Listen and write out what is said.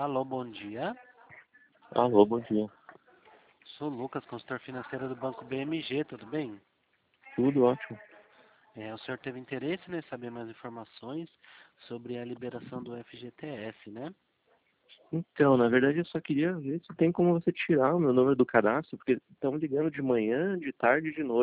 Alô, bom dia. Alô, bom dia. Sou o Lucas, consultor financeiro do Banco BMG, tudo bem? Tudo ótimo. O senhor teve interesse em saber mais informações sobre a liberação do FGTS, né? Então, na verdade, eu só queria ver se tem como você tirar o meu número do cadastro, porque estão ligando de manhã, de tarde e de noite.